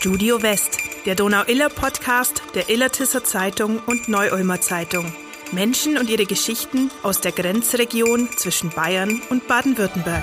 Studio West, der Donau-Iller-Podcast der Illertisser Zeitung und Neu-Ulmer Zeitung. Menschen und ihre Geschichten aus der Grenzregion zwischen Bayern und Baden-Württemberg.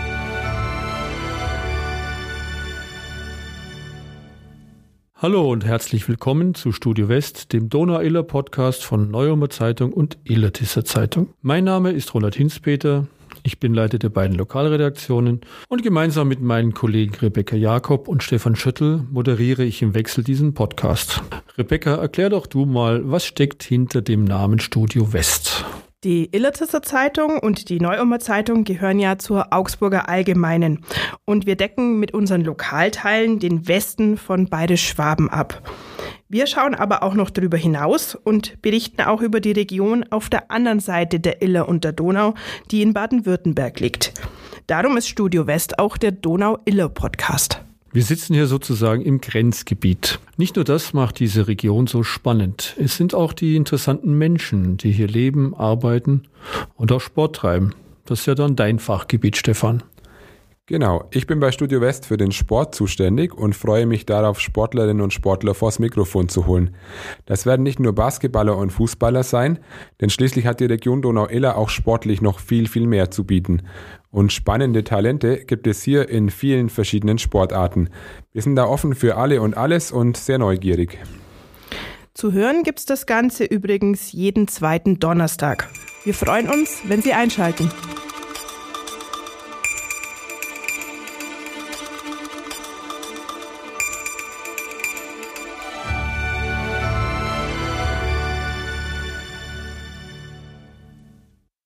Hallo und herzlich willkommen zu Studio West, dem Donau-Iller-Podcast von Neu-Ulmer Zeitung und Illertisser Zeitung. Mein Name ist Ronald Hinzpeter. Ich bin Leiter der beiden Lokalredaktionen und gemeinsam mit meinen Kollegen Rebecca Jakob und Stefan Schöttl moderiere ich im Wechsel diesen Podcast. Rebecca, erklär doch du mal, was steckt hinter dem Namen Studio West? Die Illertisser Zeitung und die Neu-Ulmer Zeitung gehören ja zur Augsburger Allgemeinen und wir decken mit unseren Lokalteilen den Westen von Bayerisch-Schwaben ab. Wir schauen aber auch noch darüber hinaus und berichten auch über die Region auf der anderen Seite der Iller und der Donau, die in Baden-Württemberg liegt. Darum ist Studio West auch der Donau-Iller-Podcast. Wir sitzen hier sozusagen im Grenzgebiet. Nicht nur das macht diese Region so spannend. Es sind auch die interessanten Menschen, die hier leben, arbeiten und auch Sport treiben. Das ist ja dann dein Fachgebiet, Stefan. Genau, ich bin bei Studio West für den Sport zuständig und freue mich darauf, Sportlerinnen und Sportler vors Mikrofon zu holen. Das werden nicht nur Basketballer und Fußballer sein, denn schließlich hat die Region Donau-Iller auch sportlich noch viel, viel mehr zu bieten. Und spannende Talente gibt es hier in vielen verschiedenen Sportarten. Wir sind da offen für alle und alles und sehr neugierig. Zu hören gibt's das Ganze übrigens jeden zweiten Donnerstag. Wir freuen uns, wenn Sie einschalten.